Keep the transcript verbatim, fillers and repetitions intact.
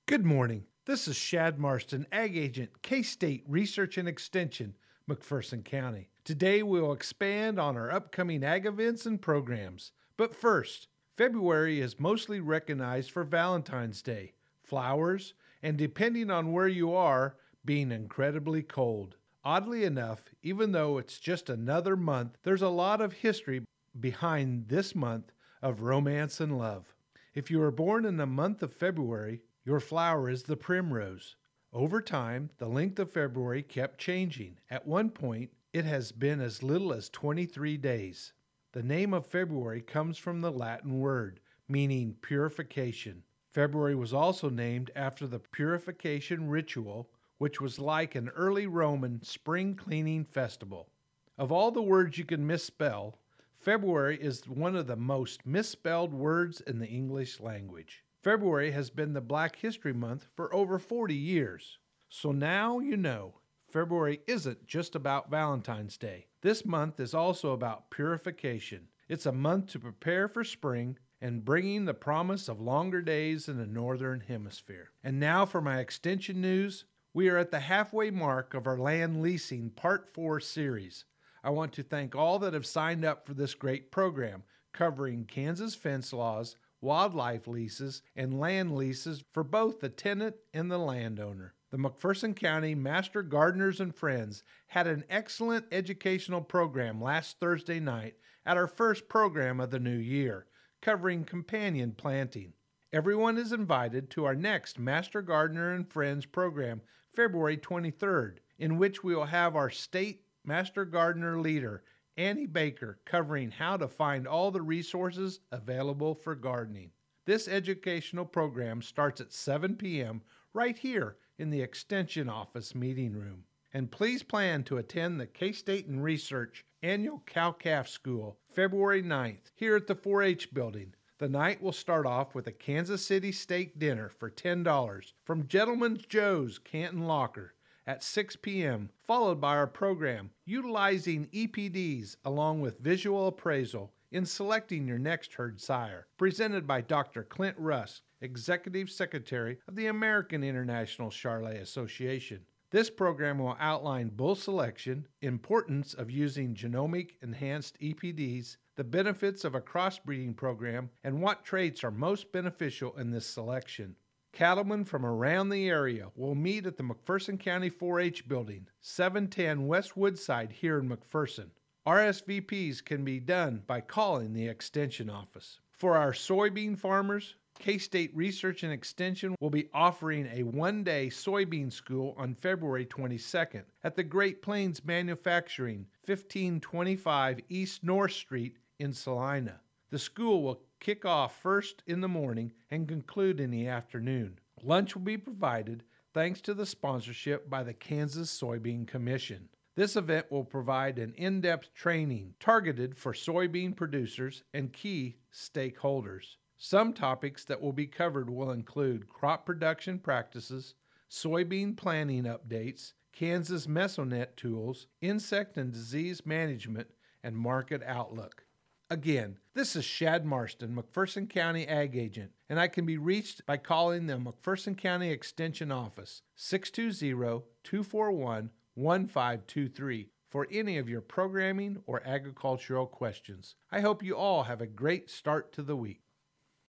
Good morning. This is Shad Marston, Ag Agent, K-State Research and Extension, McPherson County. Today we will expand on our upcoming ag events and programs. But first, February is mostly recognized for Valentine's Day, flowers, and depending on where you are, being incredibly cold. Oddly enough, even though it's just another month, there's a lot of history behind this month of romance and love. If you were born in the month of February, your flower is the primrose. Over time, the length of February kept changing. At one point, it has been as little as twenty-three days. The name of February comes from the Latin word, meaning purification. February was also named after the purification ritual, which was like an early Roman spring cleaning festival. Of all the words you can misspell, February is one of the most misspelled words in the English language. February has been the Black History Month for over forty years. So now you know, February isn't just about Valentine's Day. This month is also about purification. It's a month to prepare for spring and bringing the promise of longer days in the Northern Hemisphere. And now for my extension news. We are at the halfway mark of our land leasing Part four series. I want to thank all that have signed up for this great program covering Kansas fence laws, wildlife leases, and land leases for both the tenant and the landowner. The McPherson County Master Gardeners and Friends had an excellent educational program last Thursday night at our first program of the new year, covering companion planting. Everyone is invited to our next Master Gardener and Friends program, February twenty-third, in which we will have our state Master Gardener leader, Annie Baker, covering how to find all the resources available for gardening. This educational program starts at seven p.m. right here in the Extension Office meeting room. And please plan to attend the K-State and Research Annual Cow-Calf School February ninth here at the four H building. The night will start off with a Kansas City steak dinner for ten dollars from Gentleman's Joe's Canton Locker at six p.m., followed by our program utilizing E P Ds along with visual appraisal in selecting your next herd sire, presented by Doctor Clint Rusk, Executive Secretary of the American International Charolais Association. This program will outline bull selection, importance of using genomic-enhanced E P Ds, the benefits of a crossbreeding program, and what traits are most beneficial in this selection. Cattlemen from around the area will meet at the McPherson County four H building, seven ten West Woodside here in McPherson. R S V Ps can be done by calling the Extension Office. For our soybean farmers, K-State Research and Extension will be offering a one-day soybean school on February twenty-second at the Great Plains Manufacturing, fifteen twenty-five East North Street in Salina. The school will kick off first in the morning and conclude in the afternoon. Lunch will be provided thanks to the sponsorship by the Kansas Soybean Commission. This event will provide an in-depth training targeted for soybean producers and key stakeholders. Some topics that will be covered will include crop production practices, soybean planting updates, Kansas Mesonet tools, insect and disease management, and market outlook. Again, this is Shad Marston, McPherson County Ag Agent, and I can be reached by calling the McPherson County Extension Office, six two zero, two four one, one five two three, for any of your programming or agricultural questions. I hope you all have a great start to the week.